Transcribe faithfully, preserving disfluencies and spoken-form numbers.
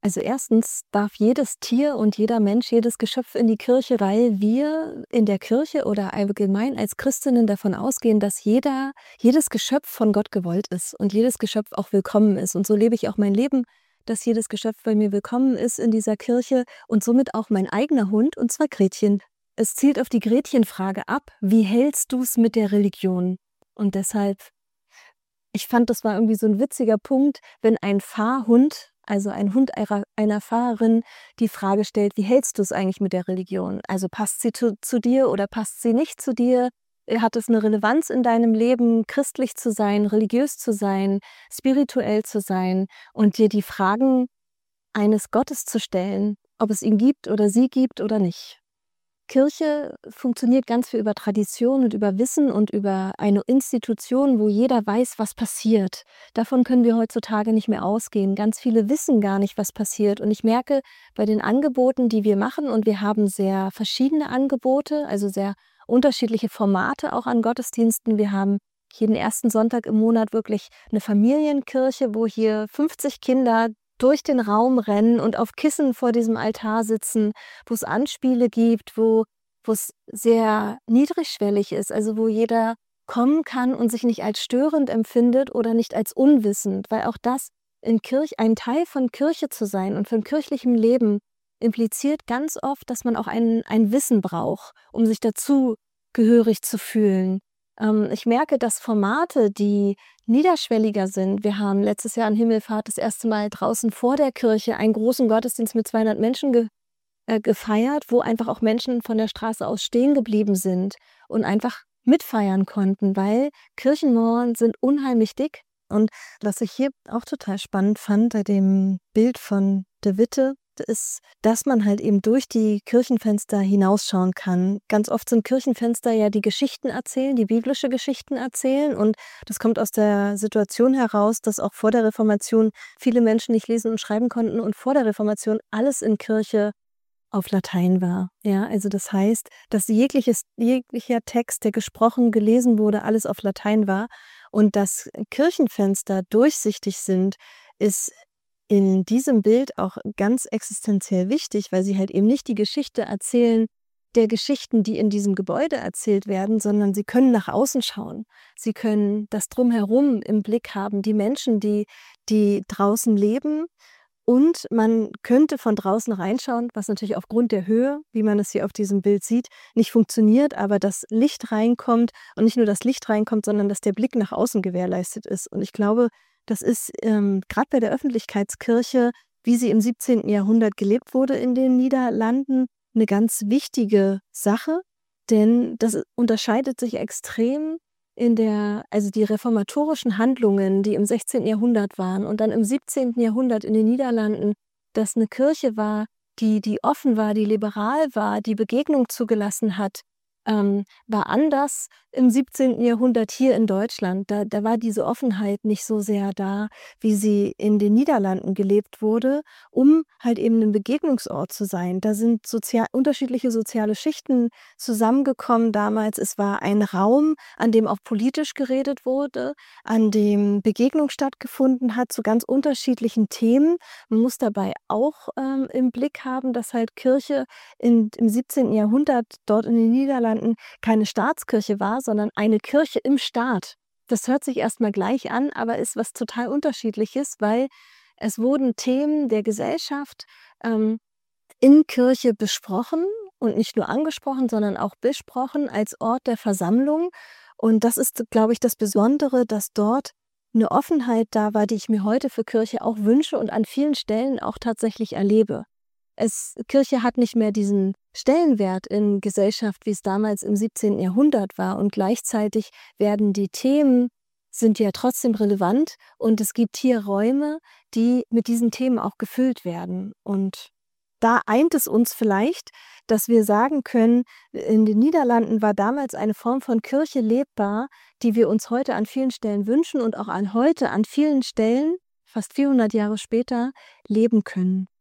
Also erstens darf jedes Tier und jeder Mensch, jedes Geschöpf in die Kirche, weil wir in der Kirche oder allgemein als Christinnen davon ausgehen, dass jeder, jedes Geschöpf von Gott gewollt ist und jedes Geschöpf auch willkommen ist. Und so lebe ich auch mein Leben, dass jedes Geschöpf bei mir willkommen ist in dieser Kirche und somit auch mein eigener Hund, und zwar Gretchen. Es zielt auf die Gretchenfrage ab: Wie hältst du es mit der Religion? Und deshalb, ich fand, das war irgendwie so ein witziger Punkt, wenn ein Fahrhund, also ein Hund einer, einer Fahrerin, die Frage stellt: Wie hältst du es eigentlich mit der Religion? Also passt sie zu, zu dir oder passt sie nicht zu dir? Hat es eine Relevanz in deinem Leben, christlich zu sein, religiös zu sein, spirituell zu sein und dir die Fragen eines Gottes zu stellen, ob es ihn gibt oder sie gibt oder nicht? Kirche funktioniert ganz viel über Tradition und über Wissen und über eine Institution, wo jeder weiß, was passiert. Davon können wir heutzutage nicht mehr ausgehen. Ganz viele wissen gar nicht, was passiert. Und ich merke bei den Angeboten, die wir machen, und wir haben sehr verschiedene Angebote, also sehr unterschiedliche Formate auch an Gottesdiensten. Wir haben jeden ersten Sonntag im Monat wirklich eine Familienkirche, wo hier fünfzig Kinder durch den Raum rennen und auf Kissen vor diesem Altar sitzen, wo es Anspiele gibt, wo wo es sehr niedrigschwellig ist, also wo jeder kommen kann und sich nicht als störend empfindet oder nicht als unwissend, weil auch das in Kirche, ein Teil von Kirche zu sein und von kirchlichem Leben impliziert ganz oft, dass man auch ein, ein Wissen braucht, um sich dazu gehörig zu fühlen. Ähm, ich merke, dass Formate, die niederschwelliger sind. Wir haben letztes Jahr an Himmelfahrt das erste Mal draußen vor der Kirche einen großen Gottesdienst mit zweihundert Menschen ge äh, gefeiert, wo einfach auch Menschen von der Straße aus stehen geblieben sind und einfach mitfeiern konnten, weil Kirchenmauern sind unheimlich dick. Und was ich hier auch total spannend fand bei dem Bild von de Witte, ist, dass man halt eben durch die Kirchenfenster hinausschauen kann. Ganz oft sind Kirchenfenster ja, die Geschichten erzählen, die biblische Geschichten erzählen, und das kommt aus der Situation heraus, dass auch vor der Reformation viele Menschen nicht lesen und schreiben konnten und vor der Reformation alles in Kirche auf Latein war. Ja, also das heißt, dass jegliches, jeglicher Text, der gesprochen, gelesen wurde, alles auf Latein war, und dass Kirchenfenster durchsichtig sind, ist in diesem Bild auch ganz existenziell wichtig, weil sie halt eben nicht die Geschichte erzählen der Geschichten, die in diesem Gebäude erzählt werden, sondern sie können nach außen schauen. Sie können das Drumherum im Blick haben, die Menschen, die, die draußen leben. Und man könnte von draußen reinschauen, was natürlich aufgrund der Höhe, wie man es hier auf diesem Bild sieht, nicht funktioniert, aber das Licht reinkommt, und nicht nur das Licht reinkommt, sondern dass der Blick nach außen gewährleistet ist. Und ich glaube, das ist ähm, gerade bei der Öffentlichkeitskirche, wie sie im siebzehnten Jahrhundert gelebt wurde in den Niederlanden, eine ganz wichtige Sache, denn das unterscheidet sich extrem in der, also die reformatorischen Handlungen, die im sechzehnten Jahrhundert waren und dann im siebzehnten Jahrhundert in den Niederlanden, dass eine Kirche war, die, die offen war, die liberal war, die Begegnung zugelassen hat, ähm, war anders im siebzehnten Jahrhundert hier in Deutschland. Da, da war diese Offenheit nicht so sehr da, wie sie in den Niederlanden gelebt wurde, um halt eben ein Begegnungsort zu sein. Da sind sozial, unterschiedliche soziale Schichten zusammengekommen damals. Es war ein Raum, an dem auch politisch geredet wurde, an dem Begegnung stattgefunden hat zu ganz unterschiedlichen Themen. Man muss dabei auch ähm, im Blick haben, dass halt Kirche in, im siebzehnten Jahrhundert dort in den Niederlanden keine Staatskirche war, sondern eine Kirche im Staat. Das hört sich erstmal gleich an, aber ist was total Unterschiedliches, weil es wurden Themen der Gesellschaft ähm, in Kirche besprochen und nicht nur angesprochen, sondern auch besprochen als Ort der Versammlung. Und das ist, glaube ich, das Besondere, dass dort eine Offenheit da war, die ich mir heute für Kirche auch wünsche und an vielen Stellen auch tatsächlich erlebe. Es, Kirche hat nicht mehr diesen Stellenwert in Gesellschaft, wie es damals im siebzehnten Jahrhundert war. Und gleichzeitig werden die Themen, sind ja trotzdem relevant, und es gibt hier Räume, die mit diesen Themen auch gefüllt werden. Und da eint es uns vielleicht, dass wir sagen können, in den Niederlanden war damals eine Form von Kirche lebbar, die wir uns heute an vielen Stellen wünschen und auch an heute an vielen Stellen, fast vierhundert Jahre später, leben können.